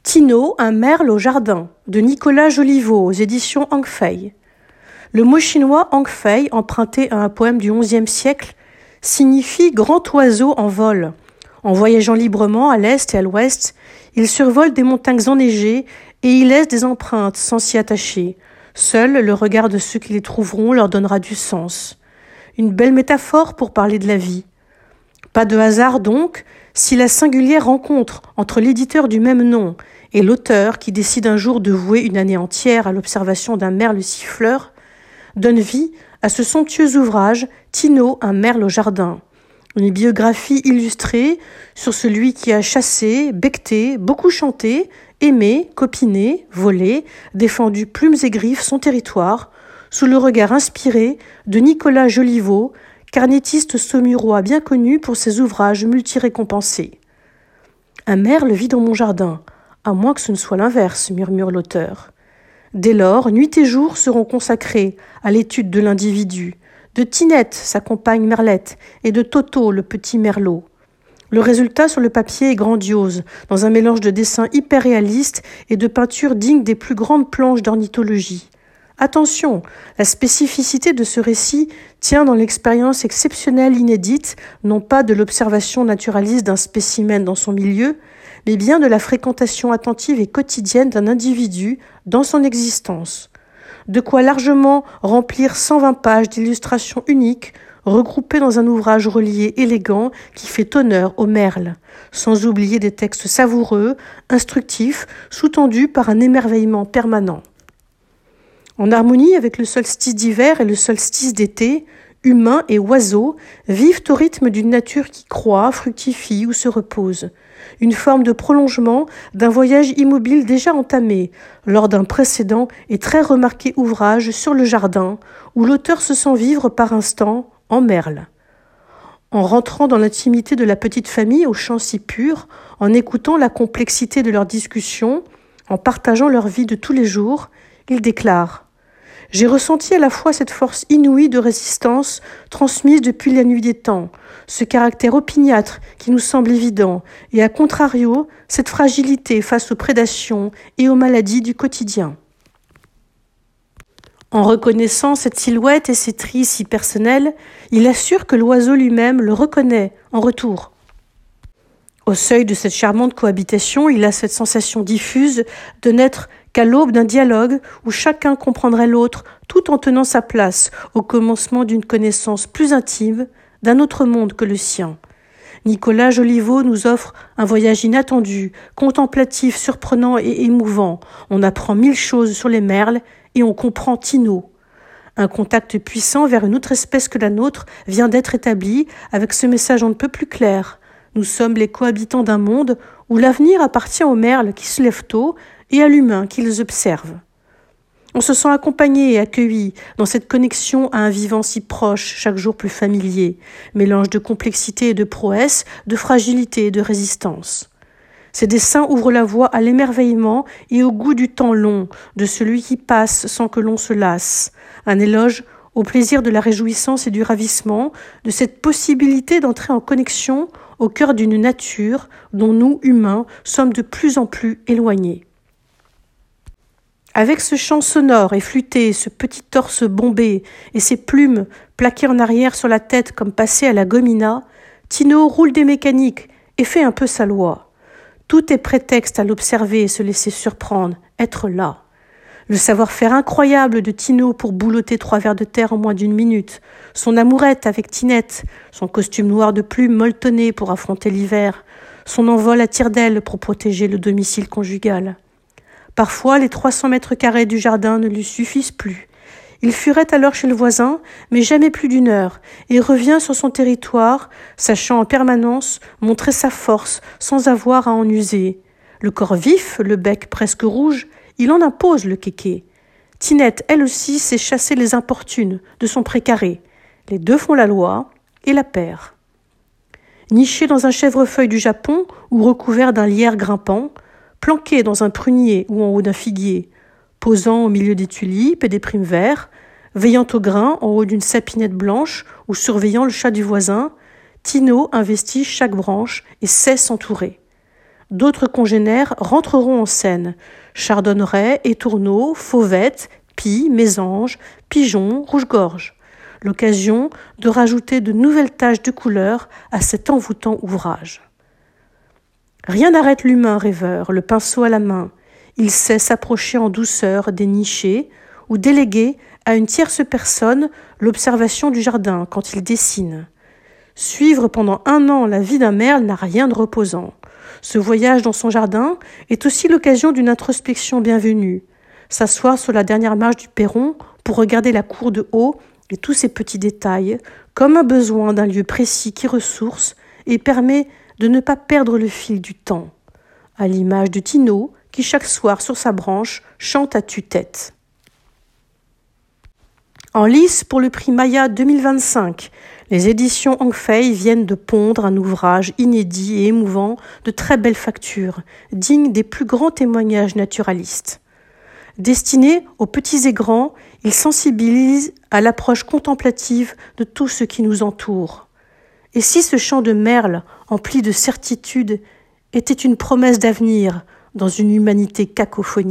Tino, un merle au jardin, de Nicolas Joliveau, aux éditions Angfei. Le mot chinois Angfei, emprunté à un poème du XIe siècle, signifie grand oiseau en vol. En voyageant librement à l'est et à l'ouest, il survole des montagnes enneigées et y laisse des empreintes sans s'y attacher. Seul le regard de ceux qui les trouveront leur donnera du sens. Une belle métaphore pour parler de la vie. Pas de hasard donc, si la singulière rencontre entre l'éditeur du même nom et l'auteur qui décide un jour de vouer une année entière à l'observation d'un merle siffleur, donne vie à ce somptueux ouvrage « Tino, un merle au jardin ». Une biographie illustrée sur celui qui a chassé, becqueté, beaucoup chanté, aimé, copiné, volé, défendu plumes et griffes son territoire, sous le regard inspiré de Nicolas Joliveau, carnétiste saumurois bien connu pour ses ouvrages multirécompensés. « Un merle vit dans mon jardin, à moins que ce ne soit l'inverse, murmure l'auteur. Dès lors, nuit et jour seront consacrés à l'étude de l'individu, de Tinette, sa compagne merlette, et de Toto, le petit merlot. Le résultat sur le papier est grandiose, dans un mélange de dessins hyper réalistes et de peintures dignes des plus grandes planches d'ornithologie. Attention, la spécificité de ce récit tient dans l'expérience exceptionnelle inédite, non pas de l'observation naturaliste d'un spécimen dans son milieu, mais bien de la fréquentation attentive et quotidienne d'un individu dans son existence. De quoi largement remplir 120 pages d'illustrations uniques, regroupées dans un ouvrage relié élégant qui fait honneur au merle, sans oublier des textes savoureux, instructifs, sous-tendus par un émerveillement permanent. En harmonie avec le solstice d'hiver et le solstice d'été, humains et oiseaux vivent au rythme d'une nature qui croît, fructifie ou se repose. Une forme de prolongement d'un voyage immobile déjà entamé lors d'un précédent et très remarqué ouvrage sur le jardin où l'auteur se sent vivre par instants en merle. En rentrant dans l'intimité de la petite famille aux chants si purs, en écoutant la complexité de leurs discussions, en partageant leur vie de tous les jours, il déclare « J'ai ressenti à la fois cette force inouïe de résistance transmise depuis la nuit des temps, ce caractère opiniâtre qui nous semble évident, et à contrario, cette fragilité face aux prédations et aux maladies du quotidien. » En reconnaissant cette silhouette et ces traits si personnels, il assure que l'oiseau lui-même le reconnaît en retour. Au seuil de cette charmante cohabitation, il a cette sensation diffuse de n'être qu'à l'aube d'un dialogue où chacun comprendrait l'autre tout en tenant sa place au commencement d'une connaissance plus intime d'un autre monde que le sien. Nicolas Joliveau nous offre un voyage inattendu, contemplatif, surprenant et émouvant. On apprend 1000 choses sur les merles et on comprend Tino. Un contact puissant vers une autre espèce que la nôtre vient d'être établi avec ce message on ne peut plus clair. Nous sommes les cohabitants d'un monde où l'avenir appartient aux merles qui se lèvent tôt et à l'humain qui les observe. On se sent accompagné et accueilli dans cette connexion à un vivant si proche, chaque jour plus familier, mélange de complexité et de prouesse, de fragilité et de résistance. Ces dessins ouvrent la voie à l'émerveillement et au goût du temps long, de celui qui passe sans que l'on se lasse, un éloge au plaisir de la réjouissance et du ravissement, de cette possibilité d'entrer en connexion au cœur d'une nature dont nous, humains, sommes de plus en plus éloignés. Avec ce chant sonore et flûté, ce petit torse bombé et ses plumes plaquées en arrière sur la tête comme passées à la gomina, Tino roule des mécaniques et fait un peu sa loi. Tout est prétexte à l'observer et se laisser surprendre, être là. Le savoir-faire incroyable de Tino pour boulotter 3 vers de terre en moins d'1 minute, son amourette avec Tinette, son costume noir de plumes molletonné pour affronter l'hiver, son envol à tire-d'aile pour protéger le domicile conjugal. Parfois, les 300 mètres carrés du jardin ne lui suffisent plus. Il fuirait alors chez le voisin, mais jamais plus d'1 heure, et revient sur son territoire, sachant en permanence montrer sa force sans avoir à en user. Le corps vif, le bec presque rouge, il en impose le kéké. Tinette, elle aussi, sait chasser les importunes de son précaré. Les deux font la loi et la paire. Niché dans un chèvrefeuille du Japon ou recouvert d'un lierre grimpant, planqué dans un prunier ou en haut d'un figuier, posant au milieu des tulipes et des primes verts, veillant au grain en haut d'une sapinette blanche ou surveillant le chat du voisin, Tino investit chaque branche et sait s'entourer. D'autres congénères rentreront en scène. Chardonnerets, étourneaux, fauvettes, pies, mésanges, pigeons, rouge-gorge. L'occasion de rajouter de nouvelles taches de couleur à cet envoûtant ouvrage. Rien n'arrête l'humain rêveur, le pinceau à la main. Il sait s'approcher en douceur des nichés ou déléguer à une tierce personne l'observation du jardin quand il dessine. Suivre pendant 1 an la vie d'un merle n'a rien de reposant. Ce voyage dans son jardin est aussi l'occasion d'une introspection bienvenue. S'asseoir sur la dernière marche du perron pour regarder la cour de haut et tous ces petits détails, comme un besoin d'un lieu précis qui ressource et permet de ne pas perdre le fil du temps, à l'image de Tino qui chaque soir sur sa branche chante à tue-tête. En lice pour le prix Maya 2025, les éditions Anfei viennent de pondre un ouvrage inédit et émouvant de très belle facture, digne des plus grands témoignages naturalistes. Destiné aux petits et grands, il sensibilise à l'approche contemplative de tout ce qui nous entoure. Et si ce chant de merle, empli de certitude, était une promesse d'avenir dans une humanité cacophonique ?